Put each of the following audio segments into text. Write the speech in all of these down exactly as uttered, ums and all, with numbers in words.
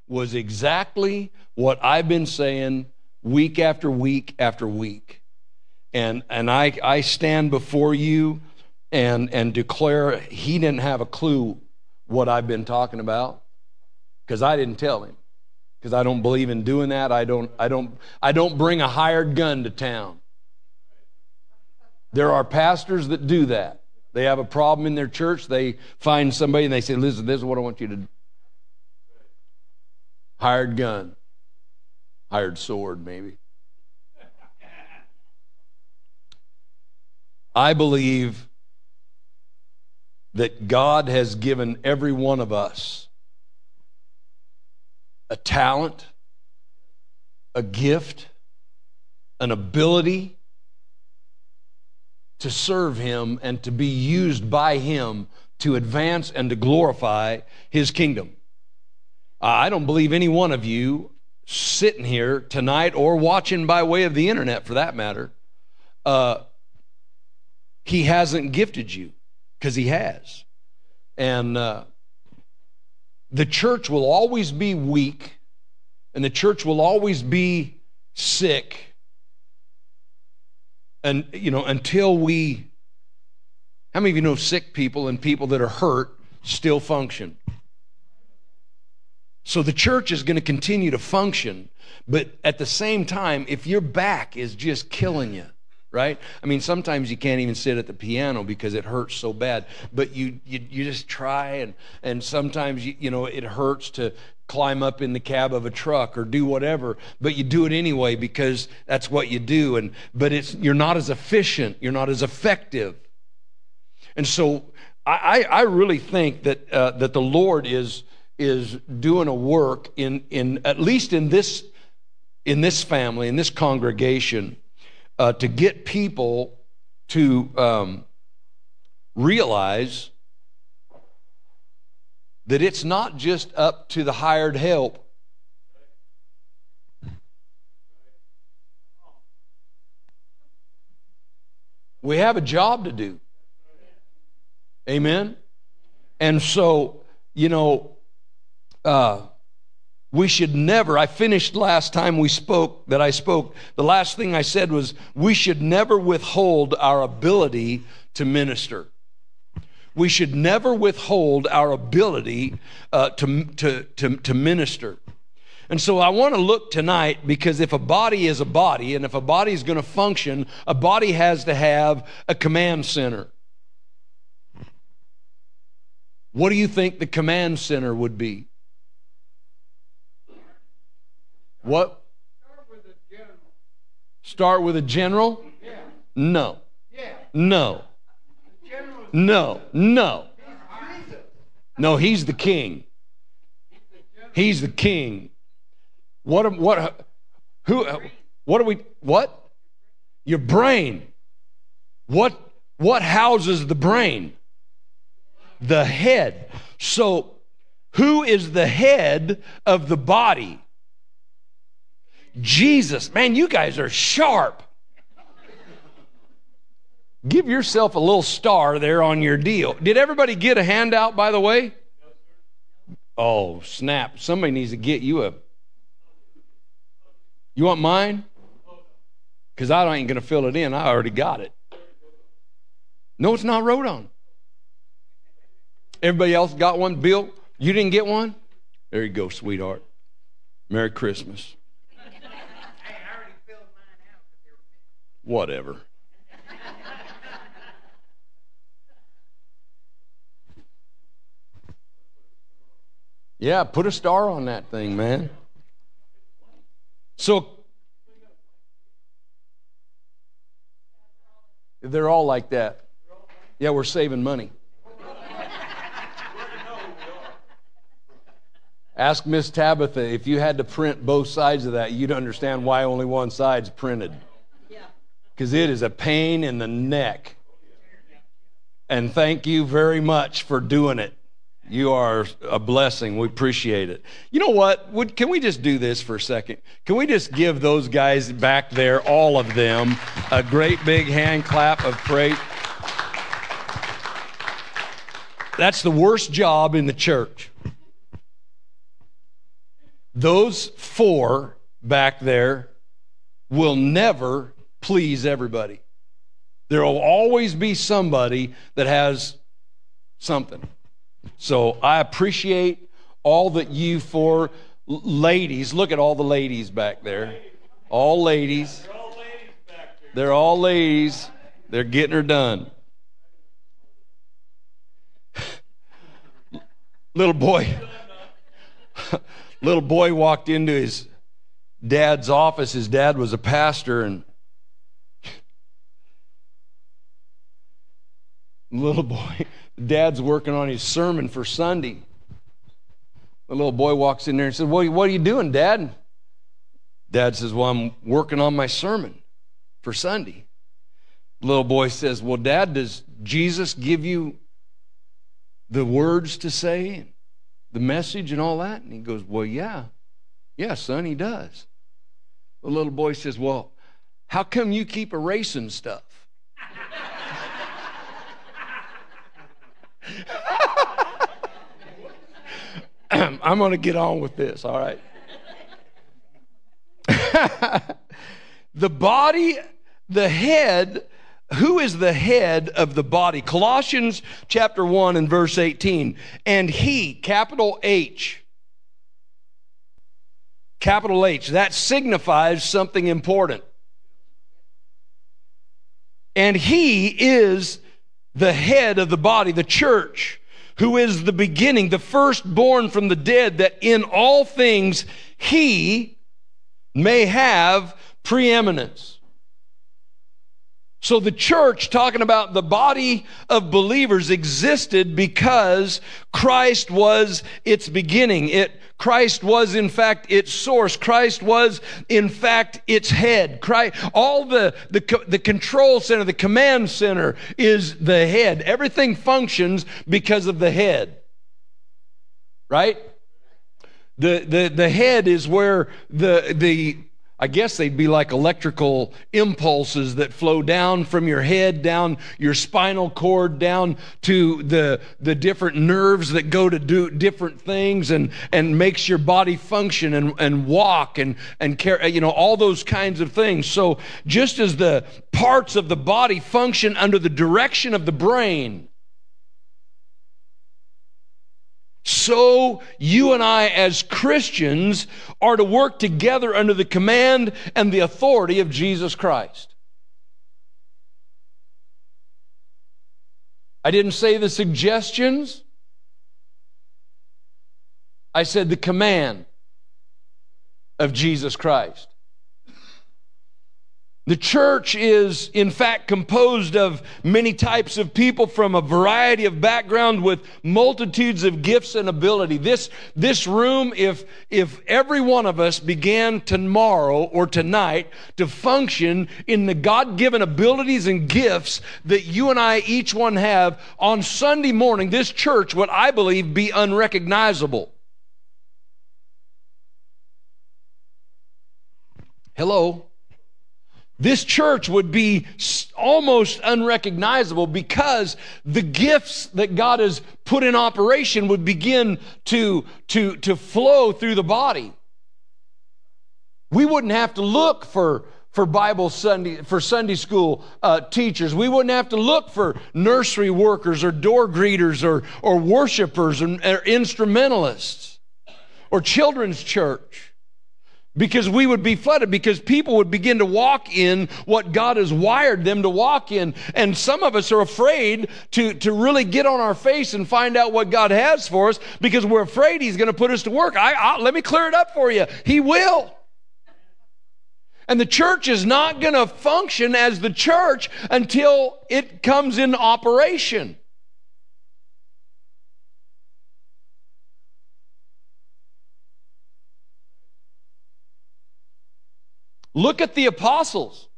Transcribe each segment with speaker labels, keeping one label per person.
Speaker 1: was exactly what I've been saying week after week after week. And and I, I stand before you and, and declare he didn't have a clue what I've been talking about, because I didn't tell him. Because I don't believe in doing that. I don't, I don't, I don't bring a hired gun to town. There are pastors that do that. They have a problem in their church. They find somebody and they say, listen, this is what I want you to do. Hired gun. Hired sword, maybe. I believe that God has given every one of us a talent, a gift, an ability to serve Him and to be used by Him to advance and to glorify His kingdom. I don't believe any one of you sitting here tonight or watching by way of the internet, for that matter, uh, He hasn't gifted you, because He has. And uh, the church will always be weak, and the church will always be sick, and you know, until we, how many of you know sick people and people that are hurt still function? So the church is going to continue to function, but at the same time, if your back is just killing you, right? I mean, sometimes you can't even sit at the piano because it hurts so bad, but you you, you just try, and, and sometimes, you, you know, it hurts to climb up in the cab of a truck or do whatever, but you do it anyway because that's what you do, and but it's you're not as efficient, you're not as effective. And so I, I really think that uh, that the Lord is is doing a work in in at least in this in this family, in this congregation, uh, to get people to um, realize that it's not just up to the hired help. We have a job to do. Amen? And so, you know, uh, we should never, I finished last time we spoke, that I spoke, the last thing I said was, we should never withhold our ability to minister. We should never withhold our ability uh, to, to, to, to minister. And so I want to look tonight, because if a body is a body, and if a body is going to function, a body has to have a command center. What do you think the command center would be? What?
Speaker 2: Start with a general.
Speaker 1: Start with a general?
Speaker 2: Yeah.
Speaker 1: No.
Speaker 2: Yeah.
Speaker 1: No.
Speaker 2: The general.
Speaker 1: No. No.
Speaker 2: He's Jesus.
Speaker 1: No, He's the king. He's the king. What? What? Who? What are we? What? Your brain. What? What houses the brain? The head. So, who is the head of the body? Jesus. Man, you guys are sharp. Give yourself a little star there on your deal. Did everybody get a handout, by the way? Oh, snap. Somebody needs to get you a... You want mine? Because I ain't going to fill it in. I already got it. No, it's not wrote on. Everybody else got one? Bill, you didn't get one? There you go, sweetheart. Merry Christmas.
Speaker 2: Hey, I already filled mine out.
Speaker 1: Whatever. Yeah, put a star on that thing, man. So, they're all like that. Yeah, we're saving money. Ask Miss Tabitha, if you had to print both sides of that, you'd understand why only one side's printed. Because it is a pain in the neck. And thank you very much for doing it. You are a blessing. We appreciate it. You know what? Would, can we just do this for a second? Can we just give those guys back there, all of them, a great big hand clap of praise? That's the worst job in the church. those four back there will never please everybody. There will always be somebody that has something. So I appreciate all that you four ladies, look at all the ladies back there. All ladies.
Speaker 3: They're all ladies back there.
Speaker 1: They're all ladies. They're getting her done. Little boy. Little boy walked into his dad's office. His dad was a pastor, and little boy, dad's working on his sermon for Sunday. The little boy walks in there and says, "What, what are you doing, Dad?" Dad says, "Well, I'm working on my sermon for Sunday." The little boy says, "Well, Dad, does Jesus give you the words to say, the message and all that?" And he goes, "Well, yeah. Yeah, son, he does." The little boy says, "Well, how come you keep erasing stuff?" I'm going to get on with this, all right? The body, the head, who is the head of the body? Colossians chapter one and verse eighteen. And he, capital H, capital H, that signifies something important. And he is the head of the body, the church, who is the beginning, the firstborn from the dead, that in all things he may have preeminence. So the church, talking about the body of believers, existed because Christ was its beginning. It Christ was, in fact, its source. Christ was, in fact, its head. Christ, all the, the, the control center, the command center is the head. Everything functions because of the head. Right? The, the, the head is where the, the, I guess they'd be like electrical impulses that flow down from your head, down your spinal cord, down to the, the different nerves that go to do different things and, and makes your body function and, and walk and, and care, you know, all those kinds of things. So just as the parts of the body function under the direction of the brain, so you and I as Christians are to work together under the command and the authority of Jesus Christ. I didn't say the suggestions. I said the command of Jesus Christ. The church is, in fact, composed of many types of people from a variety of backgrounds with multitudes of gifts and ability. This, this room, if, if every one of us began tomorrow or tonight to function in the God-given abilities and gifts that you and I each one have, on Sunday morning, this church would, I believe, be unrecognizable. Hello? This church would be almost unrecognizable because the gifts that God has put in operation would begin to, to, to flow through the body. We wouldn't have to look for, for Bible Sunday, for Sunday school uh, teachers. We wouldn't have to look for nursery workers or door greeters or, or worshipers or, or instrumentalists or children's church. Because we would be flooded, because people would begin to walk in what God has wired them to walk in. And some of us are afraid to, to really get on our face and find out what God has for us because we're afraid He's going to put us to work. I, I, let me clear it up for you. He will. And the church is not going to function as the church until it comes into operation. Look at the apostles.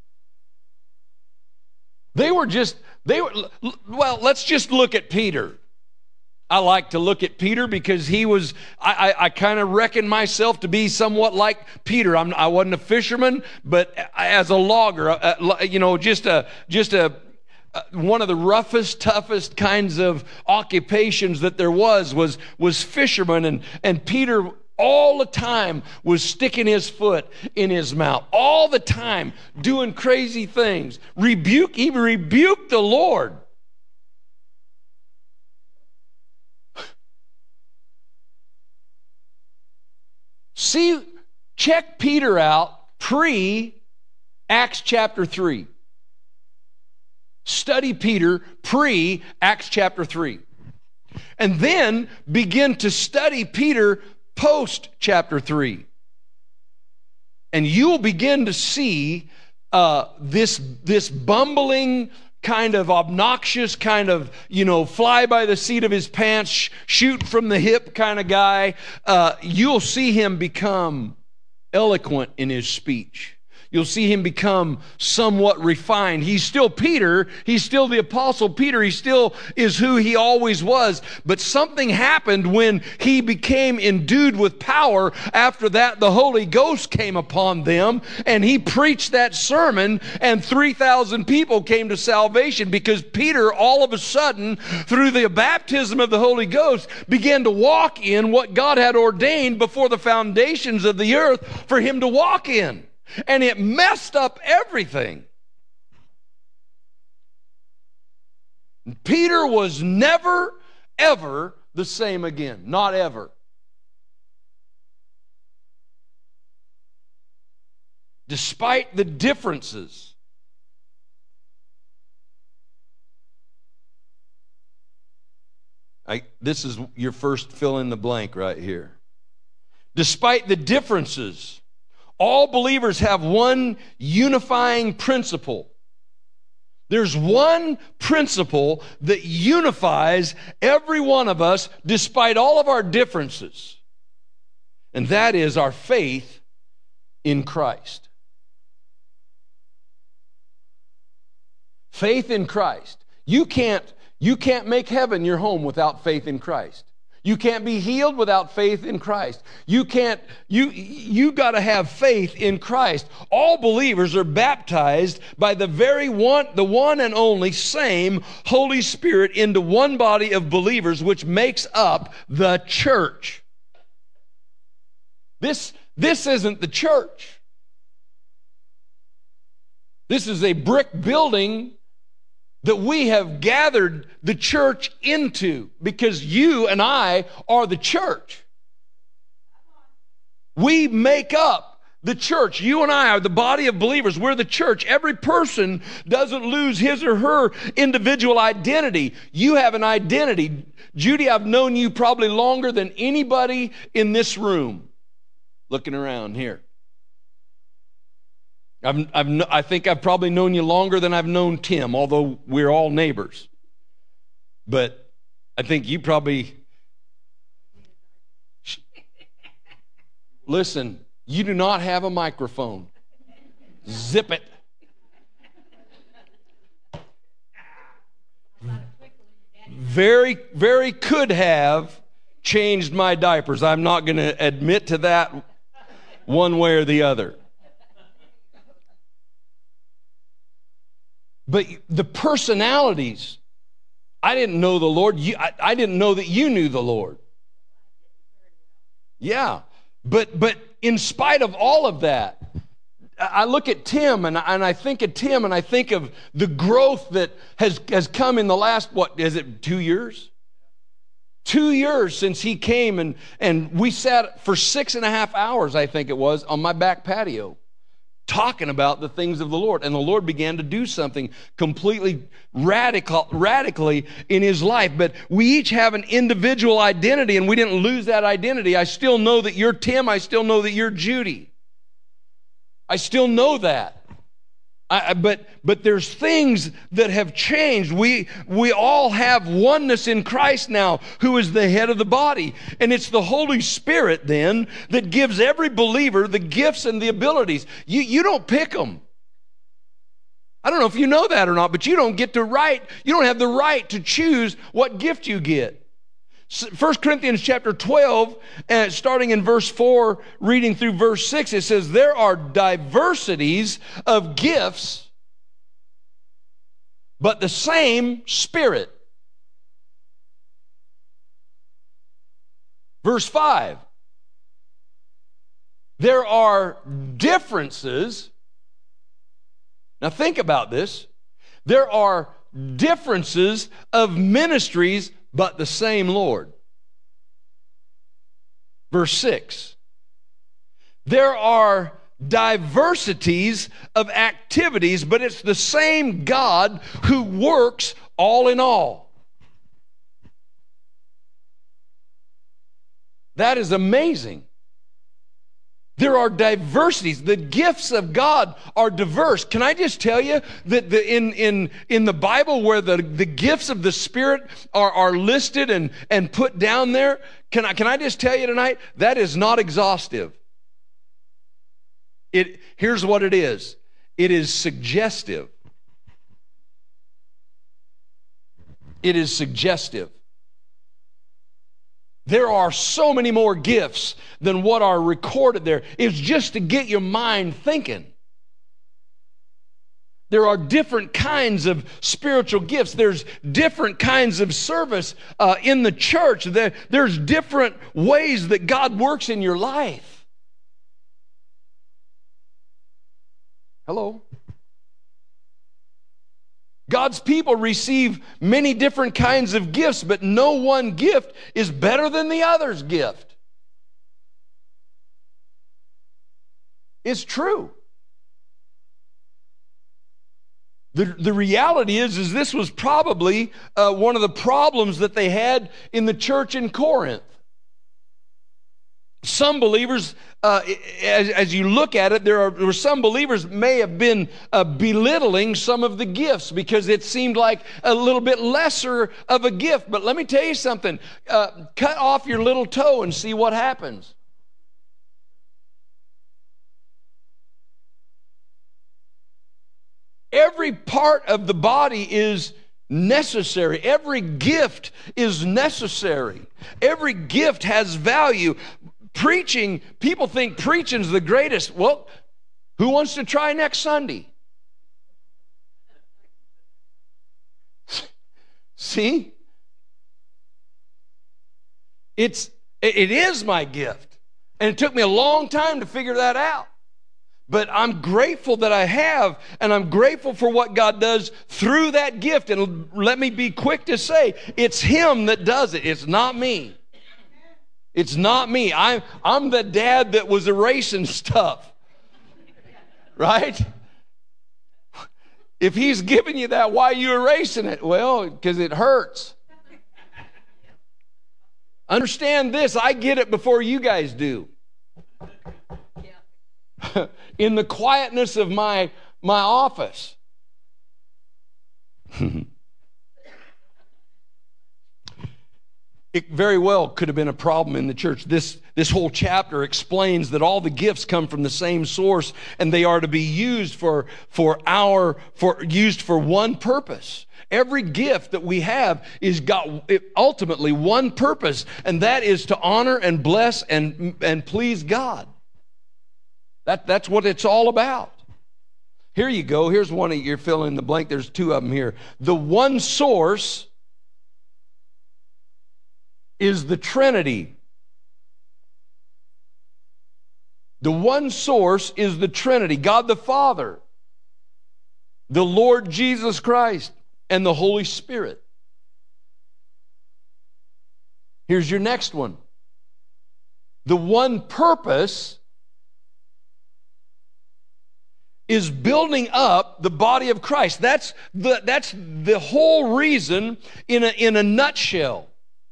Speaker 1: They were just, they were, well, let's just look at Peter. I like to look at Peter because he was, I, I, I kind of reckon myself to be somewhat like Peter. I'm, I wasn't a fisherman, but as a logger, uh, you know, just a, just a, uh, one of the roughest, toughest kinds of occupations that there was, was, was fisherman. And, and Peter all the time was sticking his foot in his mouth, all the time doing crazy things. Rebuke, he rebuked the Lord. See, check Peter out pre-Acts chapter three. Study Peter pre-Acts chapter three. And then begin to study Peter post chapter three. And you'll begin to see uh, this, this bumbling, kind of obnoxious, kind of, you know, fly by the seat of his pants, sh- shoot from the hip kind of guy. Uh, you'll see him become eloquent in his speech. You'll see him become somewhat refined. He's still Peter. He's still the Apostle Peter. He still is who he always was. But something happened when he became endued with power. After that, the Holy Ghost came upon them, and he preached that sermon, and three thousand people came to salvation because Peter, all of a sudden, through the baptism of the Holy Ghost, began to walk in what God had ordained before the foundations of the earth for him to walk in. And it messed up everything. Peter was never, ever the same again. Not ever. Despite the differences. I, this is your first fill in the blank right here. Despite the differences, all believers have one unifying principle. There's one principle that unifies every one of us despite all of our differences. And that is our faith in Christ. Faith in Christ. You can't, you can't make heaven your home without faith in Christ. You can't be healed without faith in Christ. You can't, you, you got to have faith in Christ. All believers are baptized by the very one, the one and only same Holy Spirit into one body of believers, which makes up the church. This, this isn't the church. This is a brick building that we have gathered the church into, because you and I are the church. We make up the church. You and I are the body of believers. We're the church. Every person doesn't lose his or her individual identity. You have an identity. Judy, I've known you probably longer than anybody in this room. Looking around here. I've, I've, I think I've probably known you longer than I've known Tim, although we're all neighbors. But I think you probably... Listen, you do not have a microphone. Zip it. Very, very could have changed my diapers. I'm not going to admit to that one way or the other. But the personalities, I didn't know the Lord. You, I, I didn't know that you knew the Lord. Yeah, but but in spite of all of that, I look at Tim and, and I think of Tim and I think of the growth that has, has come in the last, what, is it two years? Two years since he came and, and we sat for six and a half hours, I think it was, on my back patio, talking about the things of the Lord. And the Lord began to do something completely radical, radically in his life. But we each have an individual identity, and we didn't lose that identity. I still know that you're Tim. I still know that you're Judy. I still know that. I, but but there's things that have changed. We we all have oneness in Christ now, who is the head of the body. And it's the Holy Spirit then that gives every believer the gifts and the abilities. You, you don't pick them. I don't know if you know that or not, but you don't get to right, you don't have the right to choose what gift you get. First Corinthians chapter twelve, uh, starting in verse four, reading through verse six, it says, there are diversities of gifts, but the same Spirit. Verse five, There are differences. Now think about this. There are differences of ministries, but the same Lord. Verse six. There are diversities of activities, but it's the same God who works all in all. That is amazing. There are diversities. The gifts of God are diverse. Can I just tell you that the, in, in, in the Bible where the, the gifts of the Spirit are, are listed and, and put down there, can I, can I just tell you tonight, that is not exhaustive. It, here's what it is. It is suggestive. It is suggestive. There are so many more gifts than what are recorded there. It's just to get your mind thinking. There are different kinds of spiritual gifts. There's different kinds of service uh, in the church. There, there's different ways that God works in your life. Hello? God's people receive many different kinds of gifts, but no one gift is better than the other's gift. It's true. The, the reality is, is this was probably uh, one of the problems that they had in the church in Corinth. Some believers, uh, as, as you look at it, there are there were some believers may have been uh, belittling some of the gifts because it seemed like a little bit lesser of a gift. But let me tell you something. Uh, cut off your little toe and see what happens. Every part of the body is necessary. Every gift is necessary. Every gift has value. Preaching, people think preaching's the greatest. Well, who wants to try next Sunday? See? It's, it is my gift. And it took me a long time to figure that out. But I'm grateful that I have, and I'm grateful for what God does through that gift. And let me be quick to say, it's Him that does it. It's not me. It's not me. I'm, I'm the dad that was erasing stuff. Right? If He's giving you that, why are you erasing it? Well, because it hurts. Understand this, I get it before you guys do. In the quietness of my, my office. It very well could have been a problem in the church. This, this whole chapter explains that all the gifts come from the same source, and they are to be used for, for our for used for one purpose. Every gift that we have is got ultimately one purpose, and that is to honor and bless and, and please God. That, that's what it's all about. Here you go. Here's one of your fill in the blank. There's two of them here. The one source is the Trinity. The one source is the Trinity. God the Father, the Lord Jesus Christ, and the Holy Spirit. Here's your next one. The one purpose is building up the body of Christ. That's the, that's the whole reason in a, in a nutshell.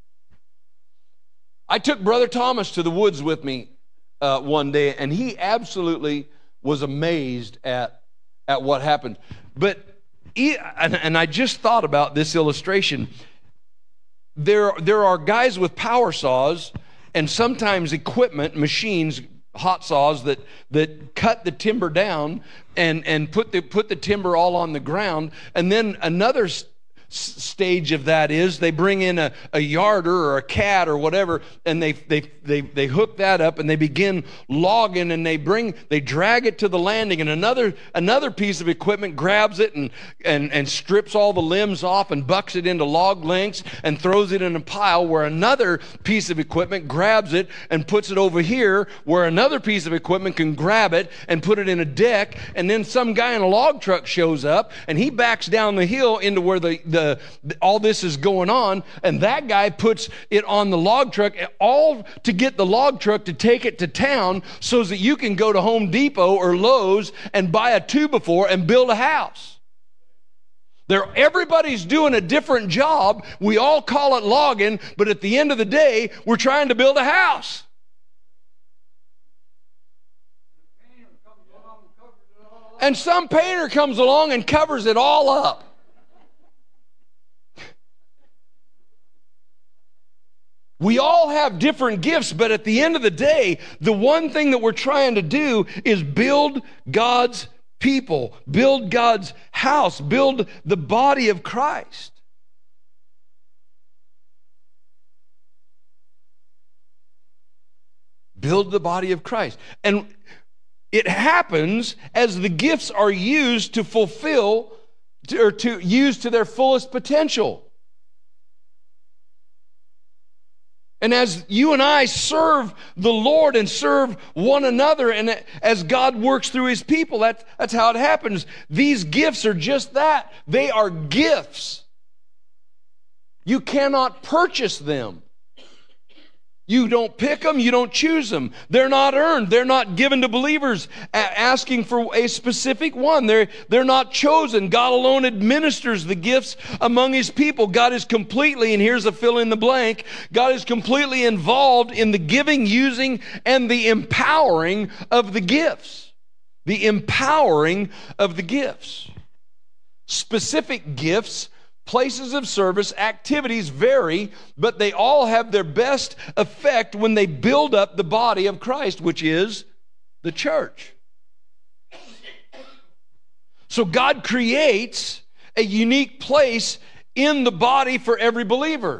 Speaker 1: I took Brother Thomas to the woods with me uh, one day, and he absolutely was amazed at, at what happened. But, he, and, and I just thought about this illustration. There, there are guys with power saws and sometimes equipment, machines, hot saws that, that cut the timber down and, and put the, put the timber all on the ground. And then another stage of that is they bring in a, a yarder or a cat or whatever, and they, they they they hook that up and they begin logging, and they bring they drag it to the landing, and another another piece of equipment grabs it and and and strips all the limbs off and bucks it into log lengths and throws it in a pile, where another piece of equipment grabs it and puts it over here where another piece of equipment can grab it and put it in a deck. And then some guy in a log truck shows up and he backs down the hill into where the, the, the all this is going on, and that guy puts it on the log truck, all to get the log truck to take it to town so that you can go to Home Depot or Lowe's and buy a two by four and build a house. There, everybody's doing a different job. We all call it logging, but at the end of the day, we're trying to build a house. And some painter comes along and covers it all up. We all have different gifts, but at the end of the day, the one thing that we're trying to do is build God's people, build God's house, build the body of Christ. Build the body of Christ. And it happens as the gifts are used to fulfill or to use to their fullest potential. And as you and I serve the Lord and serve one another, and as God works through His people, that, that's how it happens. These gifts are just that. They are gifts. You cannot purchase them. You don't pick them, you don't choose them. They're not earned. They're not given to believers asking for a specific one. They're, they're not chosen. God alone administers the gifts among His people. God is completely, and here's a fill in the blank, God is completely involved in the giving, using, and the empowering of the gifts. The empowering of the gifts. Specific gifts, places of service, activities vary, but they all have their best effect when they build up the body of Christ, which is the church. So God creates a unique place in the body for every believer.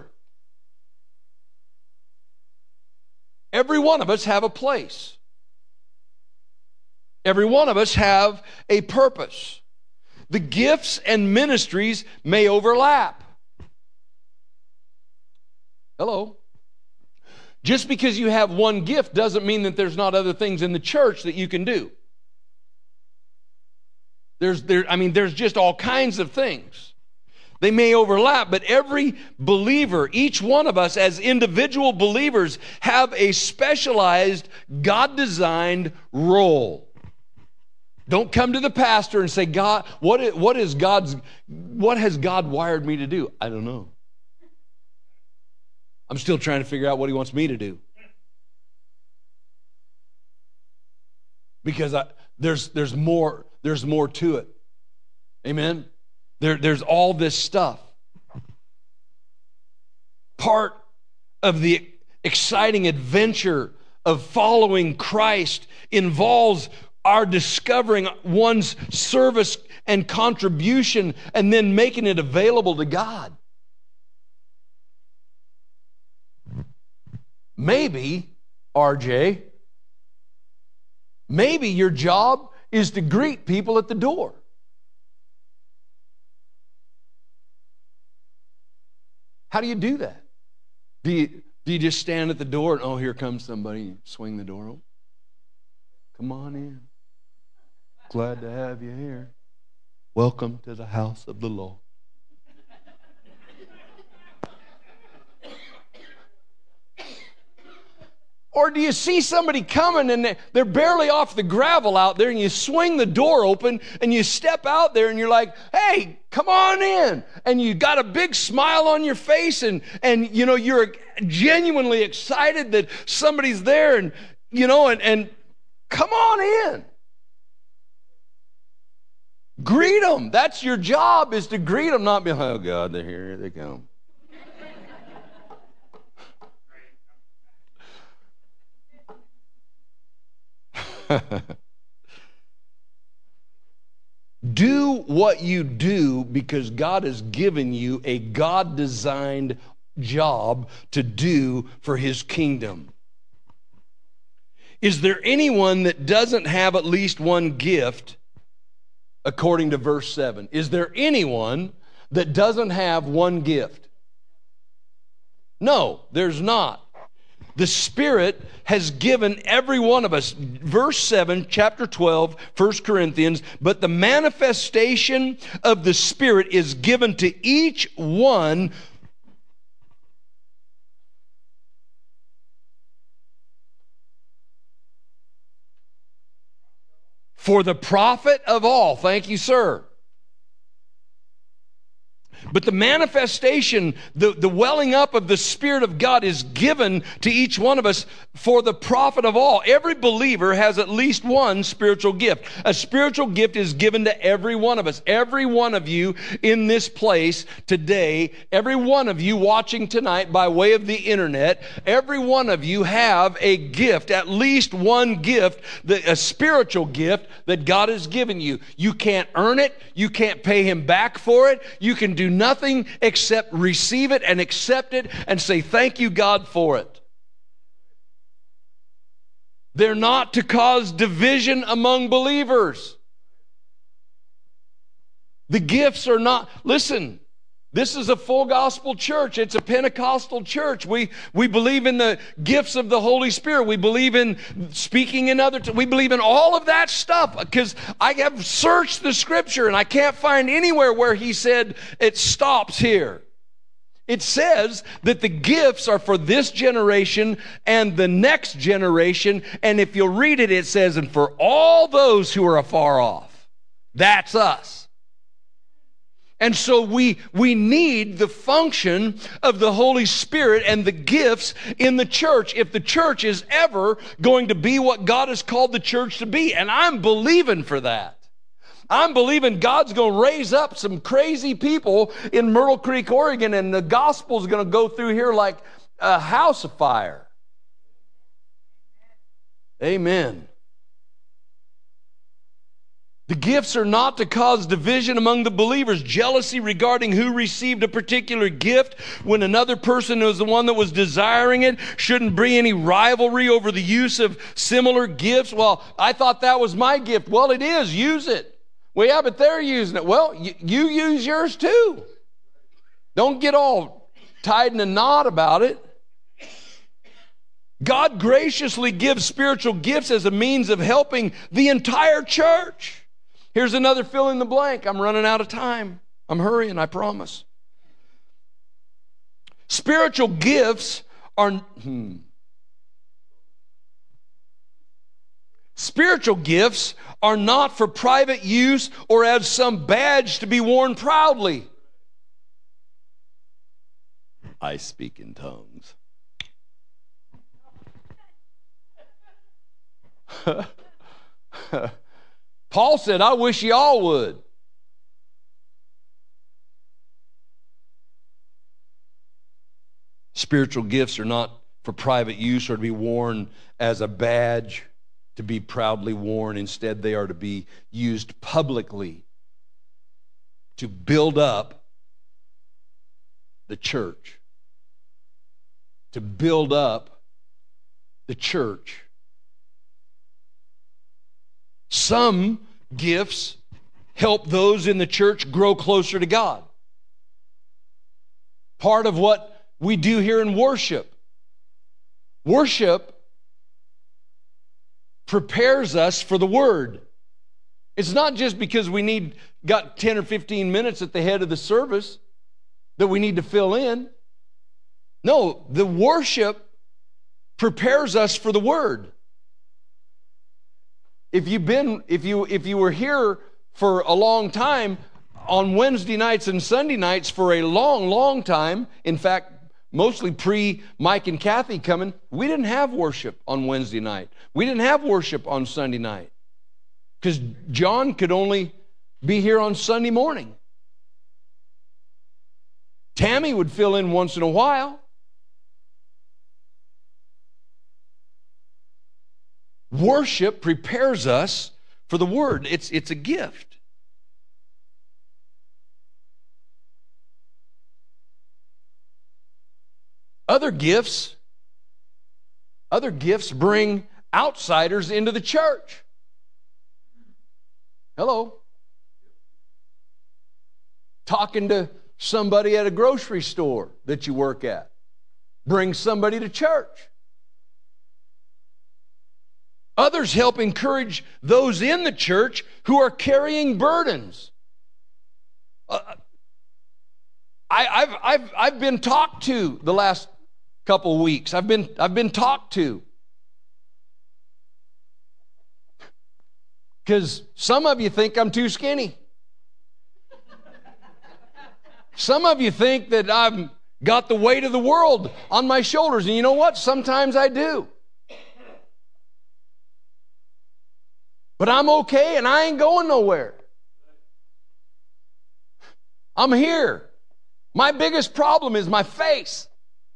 Speaker 1: Every one of us have a place. Every one of us have a purpose. The gifts and ministries may overlap. Hello. Just because you have one gift doesn't mean that there's not other things in the church that you can do. There's, there, I mean, there's just all kinds of things. They may overlap, but every believer, each one of us as individual believers, have a specialized, God-designed role. Don't come to the pastor and say, God, what is, what is God's, what has God wired me to do? I don't know. I'm still trying to figure out what He wants me to do. Because I, there's, there's more, there's more to it. Amen? There, there's all this stuff. Part of the exciting adventure of following Christ involves our discovering one's service and contribution and then making it available to God. Maybe, R J, maybe your job is to greet people at the door. How do you do that? Do you, do you just stand at the door and, oh, here comes somebody, and swing the door open? Come on in. Glad to have you here. Welcome to the house of the Lord. Or do you see somebody coming and they're barely off the gravel out there, and you swing the door open and you step out there and you're like, hey, come on in. And you got a big smile on your face, and, and you know, you're genuinely excited that somebody's there, and, you know, and, and come on in. Greet them. That's your job, is to greet them, not be, oh God, they're here, here they come. do what you do because God has given you a God-designed job to do for His kingdom. Is there anyone that doesn't have at least one gift, according to verse seven? Is there anyone that doesn't have one gift? No, there's not. The Spirit has given every one of us. Verse seven, chapter twelve, First Corinthians, but the manifestation of the Spirit is given to each one for the profit of all. Thank you, sir. But the manifestation, the, the welling up of the Spirit of God is given to each one of us for the profit of all. Every believer has at least one spiritual gift. A spiritual gift is given to every one of us. Every one of you in this place today, every one of you watching tonight by way of the internet, every one of you have a gift, at least one gift, a spiritual gift that God has given you. You can't earn it. You can't pay Him back for it. You can do nothing except receive it and accept it and say, thank you, God, for it. They're not to cause division among believers. The gifts are not, listen, this is a full gospel church. It's a Pentecostal church. We, we believe in the gifts of the Holy Spirit. We believe in speaking in other, t- we believe in all of that stuff, because I have searched the Scripture and I can't find anywhere where He said it stops here. It says that the gifts are for this generation and the next generation. And if you'll read it, it says, and for all those who are afar off. That's us. And so we, we need the function of the Holy Spirit and the gifts in the church if the church is ever going to be what God has called the church to be. And I'm believing for that. I'm believing God's going to raise up some crazy people in Myrtle Creek, Oregon, and the gospel's going to go through here like a house of fire. Amen. The gifts are not to cause division among the believers, jealousy regarding who received a particular gift when another person was the one that was desiring it. Shouldn't bring any rivalry over the use of similar gifts. Well, I thought that was my gift. Well, it is. Use it. Well, yeah, but they're using it. Well, you, you use yours too. Don't get all tied in a knot about it. God graciously gives spiritual gifts as a means of helping the entire church. Here's another fill in the blank. I'm running out of time. I'm hurrying, I promise. Spiritual gifts are... Hmm. Spiritual gifts are not for private use or as some badge to be worn proudly. I speak in tongues. Paul said, I wish you all would. Spiritual gifts are not for private use or to be worn as a badge to be proudly worn. Instead, they are to be used publicly to build up the church. To build up the church. Some gifts help those in the church grow closer to God. Part of what we do here in worship. Worship prepares us for the Word. It's not just because we need got ten or fifteen minutes at the head of the service that we need to fill in. No, the worship prepares us for the Word. If you've been, if you if you were here for a long time, on Wednesday nights and Sunday nights for a long, long time, in fact, mostly pre-Mike and Kathy coming, we didn't have worship on Wednesday night. We didn't have worship on Sunday night because John could only be here on Sunday morning. Tammy would fill in once in a while. Worship prepares us for the Word. It's, it's a gift. Other gifts, other gifts bring outsiders into the church. Hello. Talking to somebody at a grocery store that you work at. Bring somebody to church. Others help encourage those in the church who are carrying burdens. Uh, I, I've, I've, I've been talked to the last couple of weeks. I've been, I've been talked to. Because some of you think I'm too skinny. Some of you think that I've got the weight of the world on my shoulders. And you know what? Sometimes I do. But I'm okay and I ain't going nowhere. I'm here. My biggest problem is my face.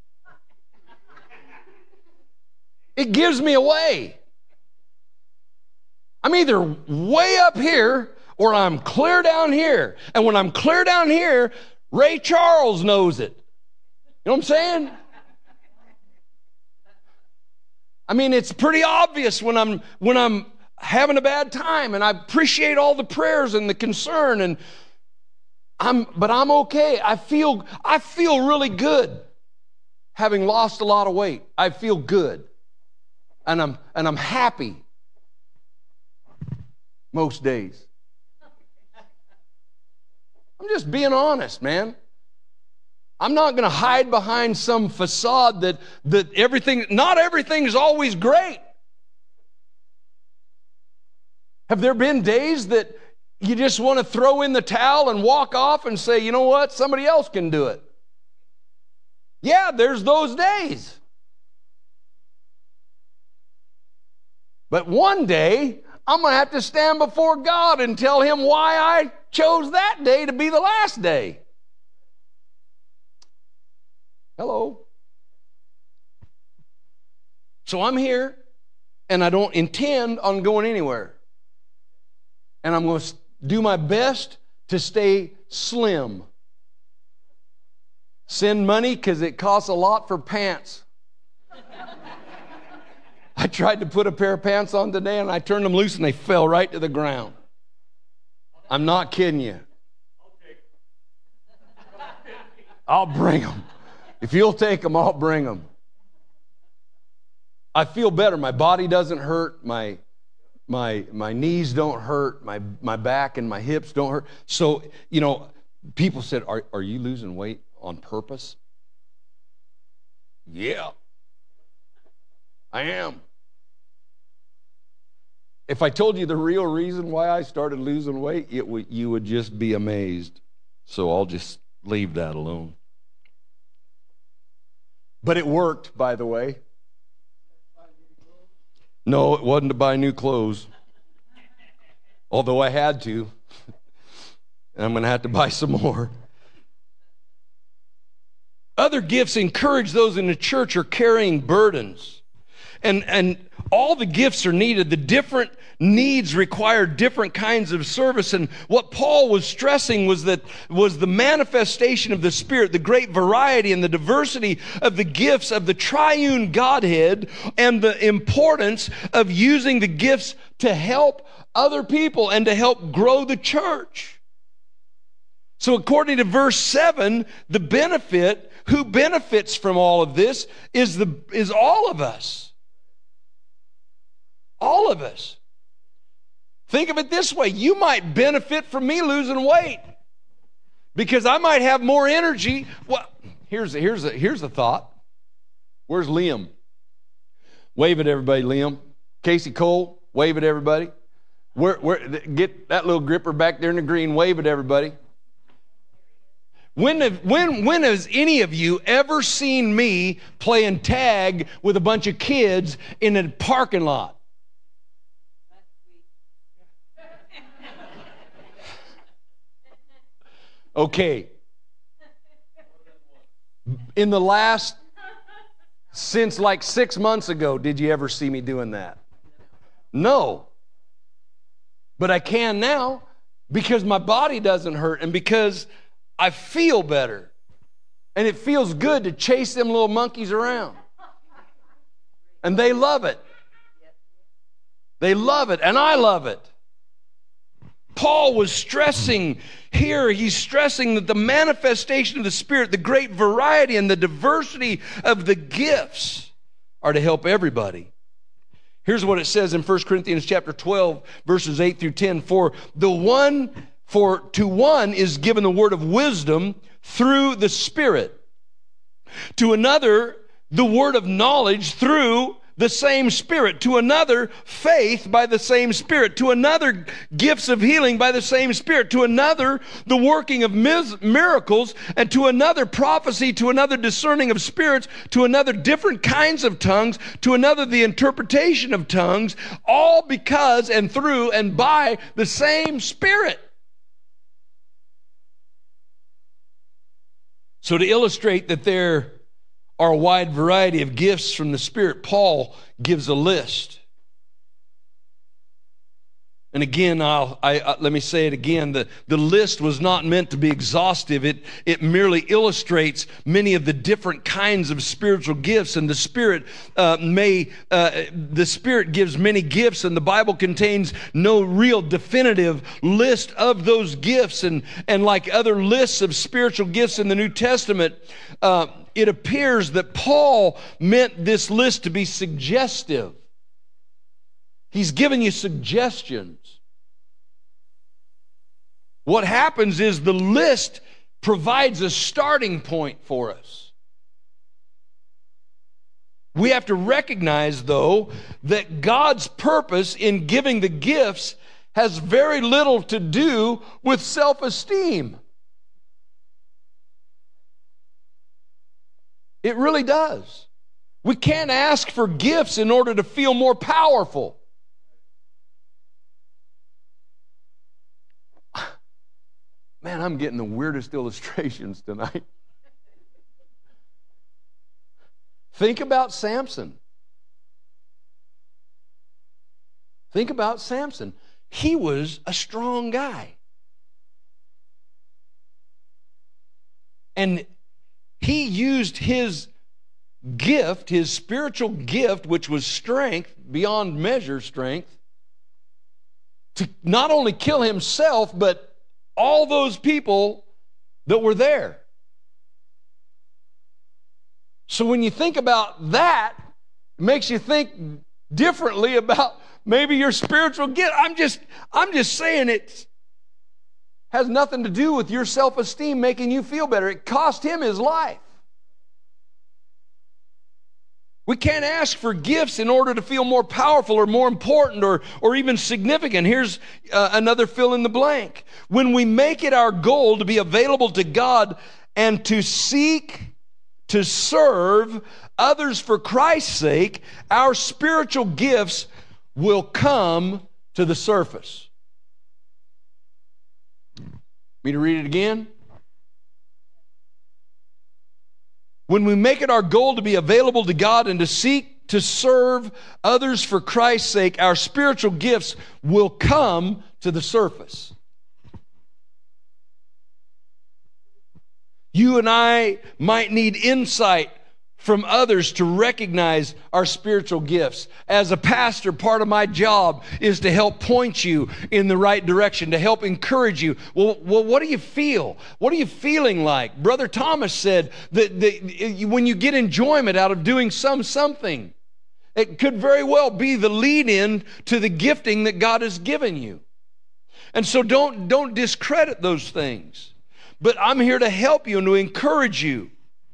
Speaker 1: It gives me away. I'm either way up here or I'm clear down here. And when I'm clear down here, Ray Charles knows it. You know what I'm saying? I mean, it's pretty obvious when I'm when I'm having a bad time, and I appreciate all the prayers and the concern, and I'm but I'm okay. I feel I feel really good having lost a lot of weight. I feel good. And I'm and I'm happy most days. I'm just being honest, man. I'm not going to hide behind some facade that, that everything, not everything is always great. Have there been days that you just want to throw in the towel and walk off and say, you know what, somebody else can do it? Yeah, there's those days. But one day, I'm going to have to stand before God and tell Him why I chose that day to be the last day. Hello. So I'm here, and I don't intend on going anywhere. And I'm going to do my best to stay slim. Send money because it costs a lot for pants. I tried to put a pair of pants on today, and I turned them loose, and they fell right to the ground. I'm not kidding you. I'll bring them. If you'll take them, I'll bring them. I feel better. My body doesn't hurt. My, my, my knees don't hurt. My, my back and my hips don't hurt. So, you know, people said, are, are you losing weight on purpose? Yeah, I am. If I told you the real reason why I started losing weight, it would, you would just be amazed. So I'll just leave that alone. But it worked, by the way. No, it wasn't to buy new clothes. Although I had to. And I'm going to have to buy some more. Other gifts encourage those in the church who are carrying burdens. And, and all the gifts are needed. The different needs require different kinds of service. And what Paul was stressing was that was the manifestation of the Spirit, the great variety and the diversity of the gifts of the triune Godhead, and the importance of using the gifts to help other people and to help grow the church. So according to verse seven, the benefit, who benefits from all of this is the is all of us. All of us. Think of it this way. You might benefit from me losing weight because I might have more energy. Well, here's a, here's a, here's a thought. Where's Liam? Wave at everybody, Liam. Casey Cole, wave at everybody. Where, where, get that little gripper back there in the green. Wave at everybody. When, have, when, when has any of you ever seen me playing tag with a bunch of kids in a parking lot? Okay. In the last, since like six months ago, did you ever see me doing that? No. But I can now because my body doesn't hurt and because I feel better. And it feels good to chase them little monkeys around. And they love it. They love it, and I love it. Paul was stressing here, he's stressing that the manifestation of the Spirit, the great variety and the diversity of the gifts are to help everybody. Here's what it says in First Corinthians chapter twelve, verses eight through ten. For the one, for to one is given the word of wisdom through the Spirit. To another, the word of knowledge through the same Spirit. To another, faith by the same Spirit. To another, gifts of healing by the same Spirit. To another, the working of mis- miracles. And to another, prophecy. To another, discerning of spirits. To another, different kinds of tongues. To another, the interpretation of tongues. All because and through and by the same Spirit. So to illustrate that there are a wide variety of gifts from the Spirit, Paul gives a list. And again, I'll, I, I, let me say it again, the, the list was not meant to be exhaustive. It, it merely illustrates many of the different kinds of spiritual gifts. And the Spirit uh, may, uh, the Spirit gives many gifts, and the Bible contains no real definitive list of those gifts. And, and like other lists of spiritual gifts in the New Testament, uh, it appears that Paul meant this list to be suggestive. He's giving you suggestions. What happens is the list provides a starting point for us. We have to recognize, though, that God's purpose in giving the gifts has very little to do with self-esteem. It really does. We can't ask for gifts in order to feel more powerful. Man, I'm getting the weirdest illustrations tonight. Think about Samson. Think about Samson. He was a strong guy. And he used his gift, his spiritual gift, which was strength, beyond measure strength, to not only kill himself, but all those people that were there. So when you think about that, it makes you think differently about maybe your spiritual gift. I'm just, I'm just saying it has nothing to do with your self-esteem making you feel better. It cost him his life. We can't ask for gifts in order to feel more powerful or more important or, or even significant. Here's uh, another fill in the blank. When we make it our goal to be available to God and to seek to serve others for Christ's sake, our spiritual gifts will come to the surface. Me to read it again? When we make it our goal to be available to God and to seek to serve others for Christ's sake, our spiritual gifts will come to the surface. You and I might need insight from others to recognize our spiritual gifts. As a pastor, part of my job is to help point you in the right direction, to help encourage you. Well, well what do you feel? What are you feeling like? Brother Thomas said that, that when you get enjoyment out of doing some something, it could very well be the lead-in to the gifting that God has given you. And so don't, don't discredit those things. But I'm here to help you and to encourage you.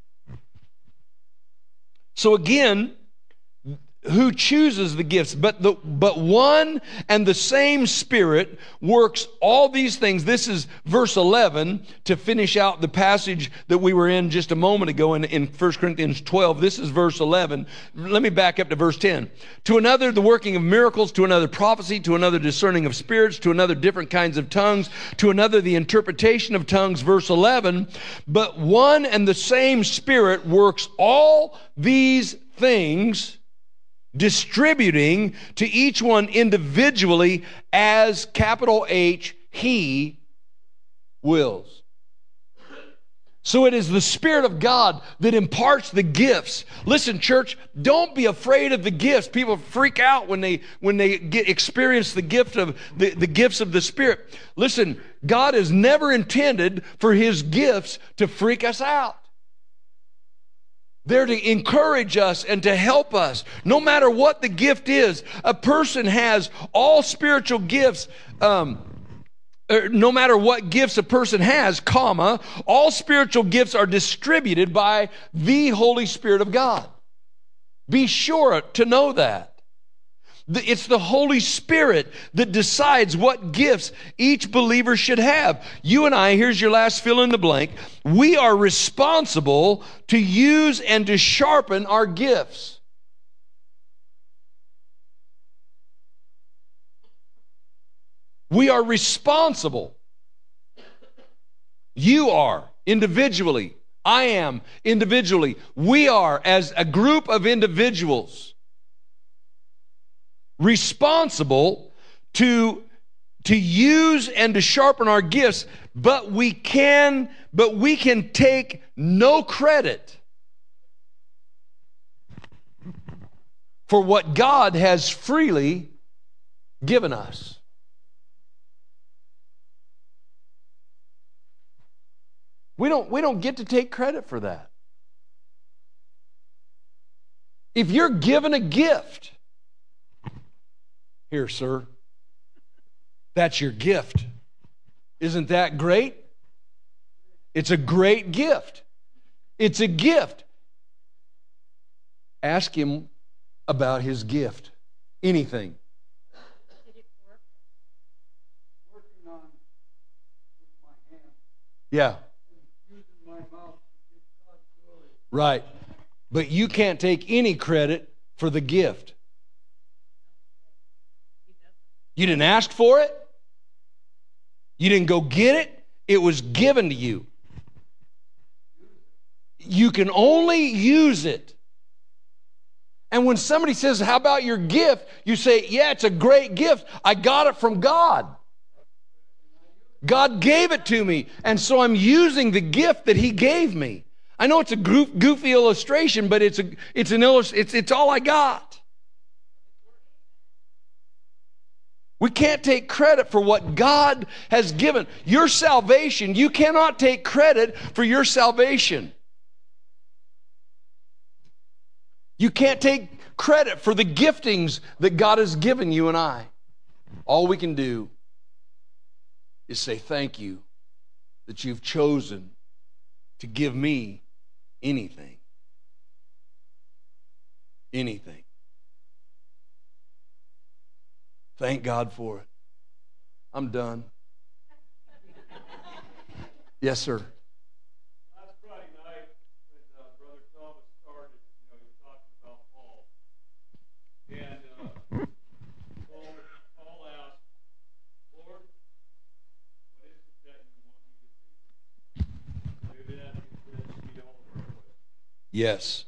Speaker 1: So again, who chooses the gifts? But the but one and the same Spirit works all these things. This is verse eleven to finish out the passage that we were in just a moment ago in, in First Corinthians twelve. This is verse eleven. Let me back up to verse ten. To another, the working of miracles. To another, prophecy. To another, discerning of spirits. To another, different kinds of tongues. To another, the interpretation of tongues. Verse eleven. But one and the same Spirit works all these things, distributing to each one individually as, capital H, He wills. So it is the Spirit of God that imparts the gifts. Listen, church, don't be afraid of the gifts. People freak out when they when they get experience the gift of the, the gifts of the Spirit. Listen, God has never intended for His gifts to freak us out. They're to encourage us and to help us. No matter what the gift is, a person has all spiritual gifts. Um, No matter what gifts a person has, comma, all spiritual gifts are distributed by the Holy Spirit of God. Be sure to know that. It's the Holy Spirit that decides what gifts each believer should have. You and I, here's your last fill in the blank, we are responsible to use and to sharpen our gifts. We are responsible. You are individually. I am individually. We are, as a group of individuals, responsible to, to use and to sharpen our gifts, but we can, but we can take no credit for what God has freely given us. We don't, we don't get to take credit for that. If you're given a gift, here, sir, that's your gift. Isn't that great? It's a great gift. It's a gift. Ask him about his gift. Anything.
Speaker 2: Working on with my hand,
Speaker 1: Yeah.
Speaker 2: using my mouth to give God glory.
Speaker 1: Right. But you can't take any credit for the gift. You didn't ask for it. You didn't go get it. It was given to you. You can only use it. And when somebody says, how about your gift? You say, yeah, it's a great gift. I got it from God. God gave it to me. And so I'm using the gift that He gave me. I know it's a goof, goofy illustration, but it's a it's an illust- it's it's all I got. We can't take credit for what God has given. Your salvation, you cannot take credit for your salvation. You can't take credit for the giftings that God has given you and I. All we can do is say thank you that you've chosen to give me anything. Anything. Thank God for it. I'm done. Yes, sir.
Speaker 3: Last Friday night, when uh, Brother Thomas started, you know, he was talking about Paul. And uh, Paul, Paul asked, Lord, what is it that you want me to do? Maybe that that should be all of our questions.
Speaker 1: Yes.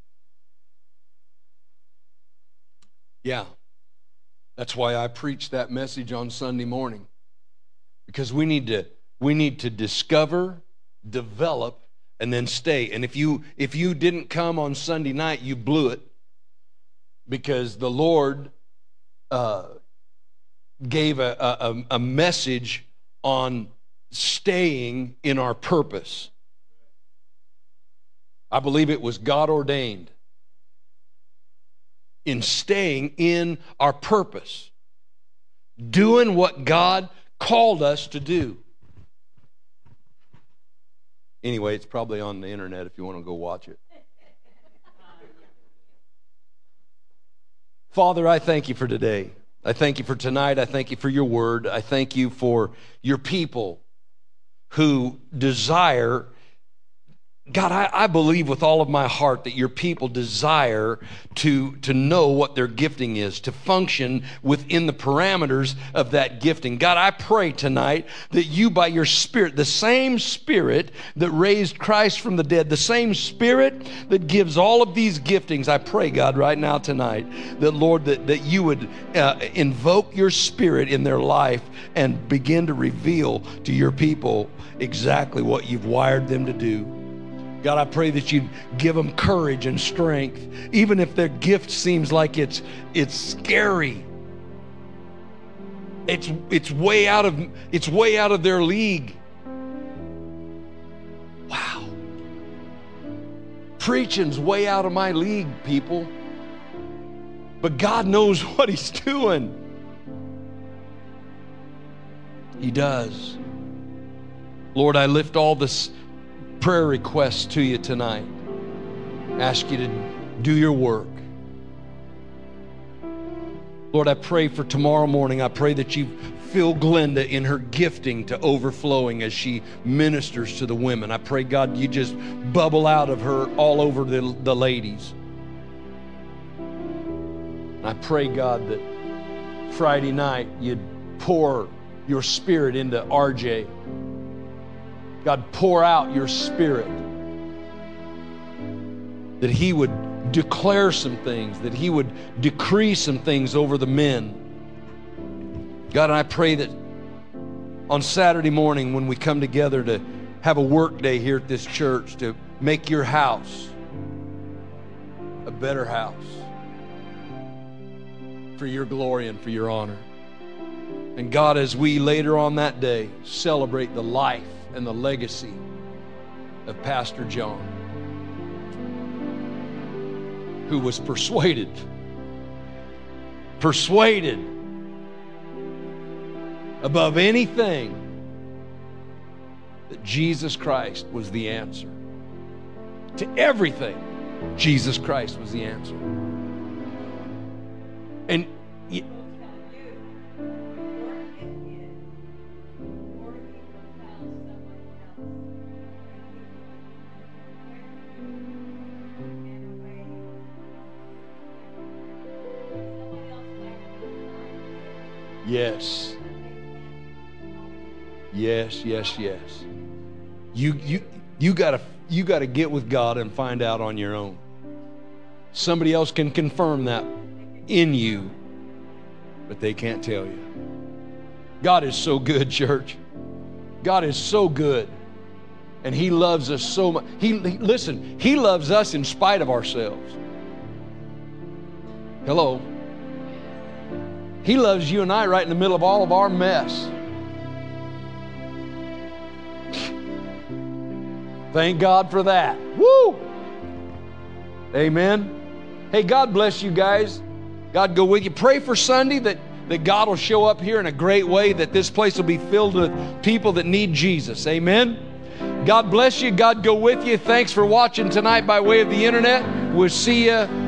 Speaker 1: Yeah. That's why I preached that message on Sunday morning. Because we need to we need to discover, develop, and then stay. And if you if you didn't come on Sunday night, you blew it. Because the Lord uh, gave a, a, a message on staying in our purpose. I believe it was God ordained. In staying in our purpose. Doing what God called us to do. Anyway, it's probably on the internet if you want to go watch it. Father, I thank you for today. I thank you for tonight. I thank you for your word. I thank you for your people who desire God, I, I believe with all of my heart that your people desire to, to know what their gifting is, to function within the parameters of that gifting. God, I pray tonight that you, by your Spirit, the same Spirit that raised Christ from the dead, the same Spirit that gives all of these giftings, I pray, God, right now tonight, that, Lord, that, that you would uh, invoke your Spirit in their life and begin to reveal to your people exactly what you've wired them to do. God, I pray that you'd give them courage and strength, even if their gift seems like it's it's scary. It's it's way out of it's way out of their league. Wow. Preaching's way out of my league, people. But God knows what He's doing. He does. Lord, I lift all this prayer requests to you tonight. Ask you to do your work. Lord, I pray for tomorrow morning. I pray that you fill Glenda in her gifting to overflowing as she ministers to the women. I pray, God, you just bubble out of her all over the, the ladies. And I pray, God, that Friday night you'd pour your Spirit into R J. God, pour out your Spirit, that he would declare some things, that he would decree some things over the men. God, and I pray that on Saturday morning when we come together to have a work day here at this church, to make your house a better house for your glory and for your honor. And God, as we later on that day celebrate the life and the legacy of Pastor John, who was persuaded, persuaded above anything that Jesus Christ was the answer. To everything, Jesus Christ was the answer. And y- Yes. Yes, yes, yes. You you you gotta you gotta get with God and find out on your own. Somebody else can confirm that in you, but they can't tell you. God is so good, church. God is so good. And He loves us so much. He, he listen, He loves us in spite of ourselves. Hello. He loves you and I right in the middle of all of our mess. Thank God for that. Woo! Amen. Hey, God bless you guys. God go with you. Pray for Sunday that, that God will show up here in a great way, that this place will be filled with people that need Jesus. Amen. God bless you. God go with you. Thanks for watching tonight by way of the internet. We'll see you